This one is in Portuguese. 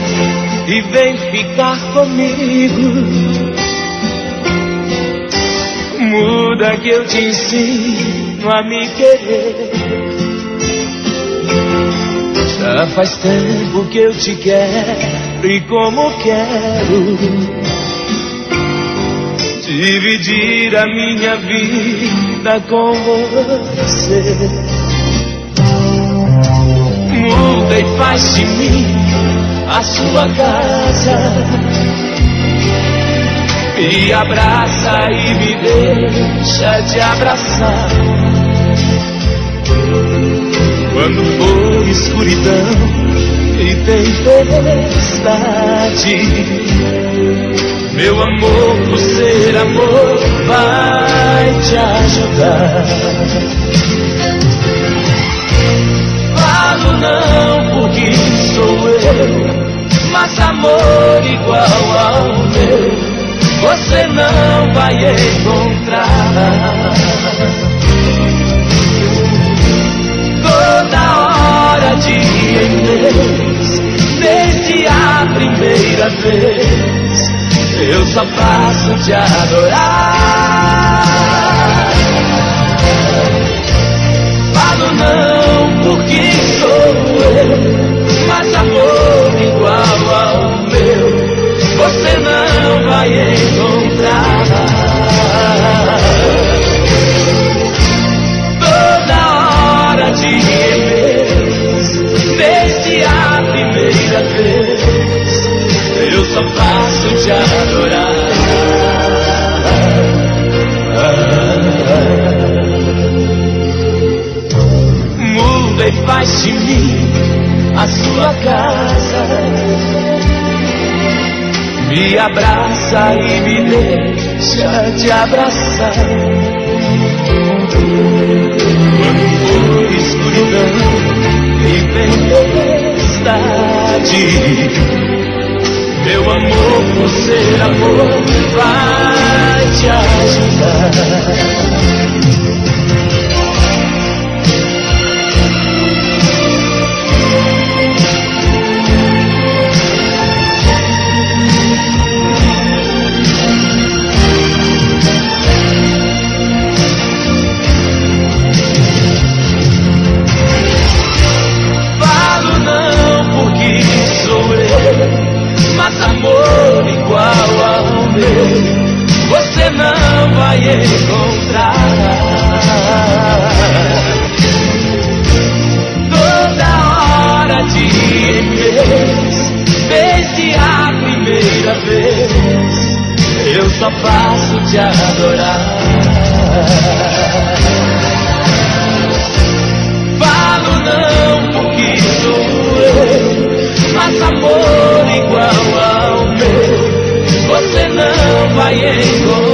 e vem ficar comigo. Muda que eu te ensino a me querer. Já faz tempo que eu te quero e como quero dividir a minha vida com você. Muda e faz de mim a sua casa, me abraça e me deixa te abraçar. Quando for escuridão e tempestade, meu amor, por ser amor, vai te ajudar. Falo não porque sou eu, mas amor igual ao meu você não vai encontrar. Toda hora, dia e mês, desde a primeira vez, eu só passo te adorar. Falo não porque sou eu, mas amor igual ao meu você não vai encontrar. Toda hora, dia e mês, desde a primeira vez, eu só faço te adorar. Muda e faz de mim a sua casa, me abraça e me deixa te abraçar. Quando for escuridão e tempestade, meu amor, por ser amor, vai te ajudar. Mas amor igual ao meu você não vai encontrar. Toda hora, dia e mês, desde a primeira vez, eu só passo te adorar. Falo não porque sou eu, mas amor igual ao meu você não vai encontrar.